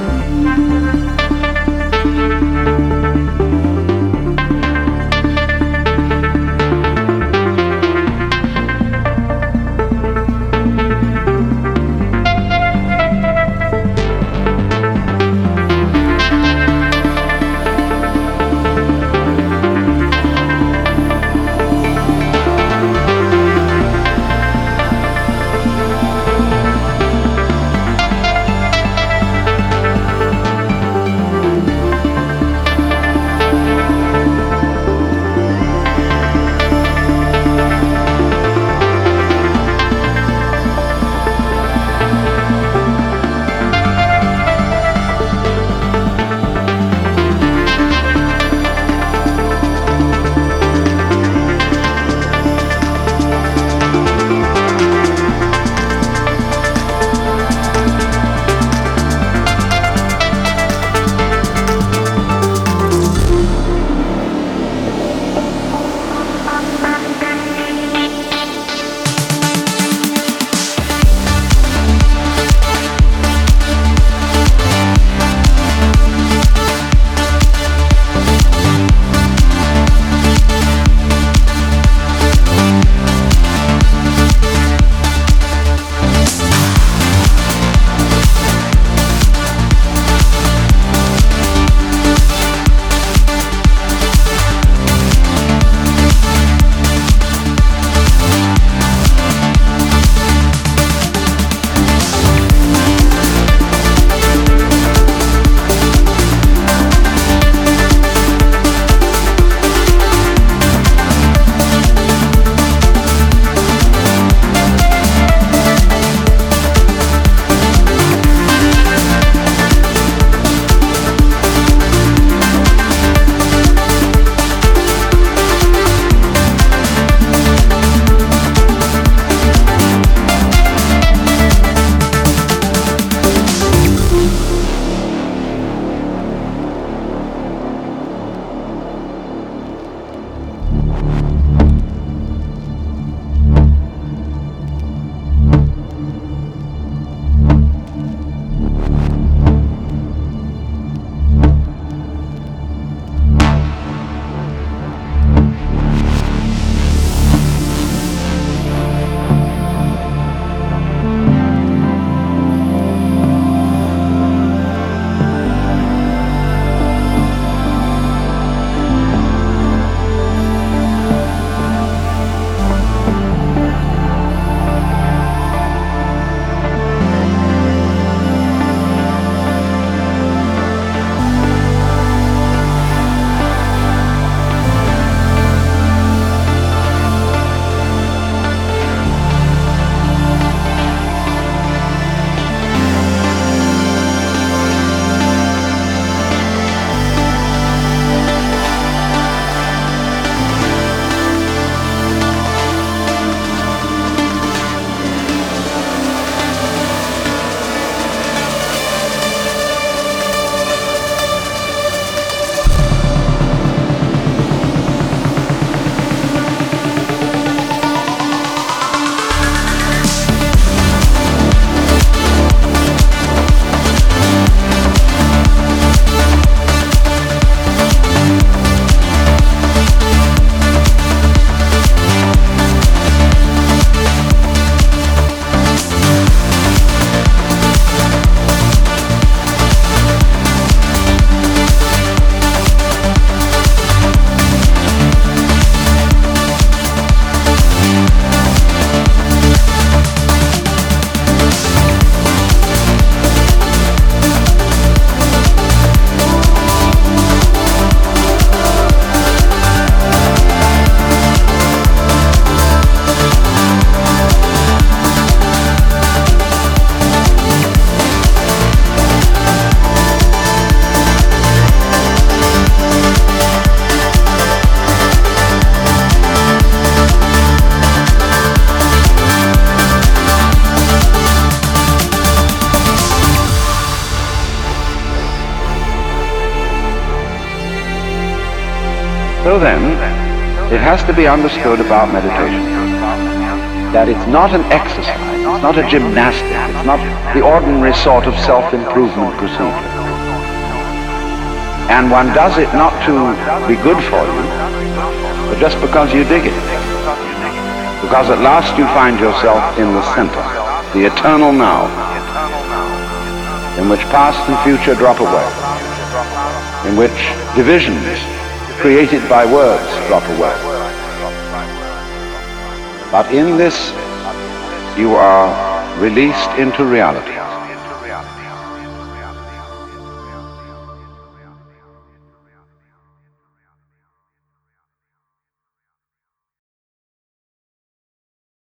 So then, it has to be understood about meditation that it's not an exercise, it's not a gymnastic, it's not the ordinary sort of self-improvement procedure. And one does it not to be good for you, but just because you dig it. Because at last you find yourself in the center, the eternal now, in which past and future drop away, in which divisions created by words drop away. But in this, you are released into reality.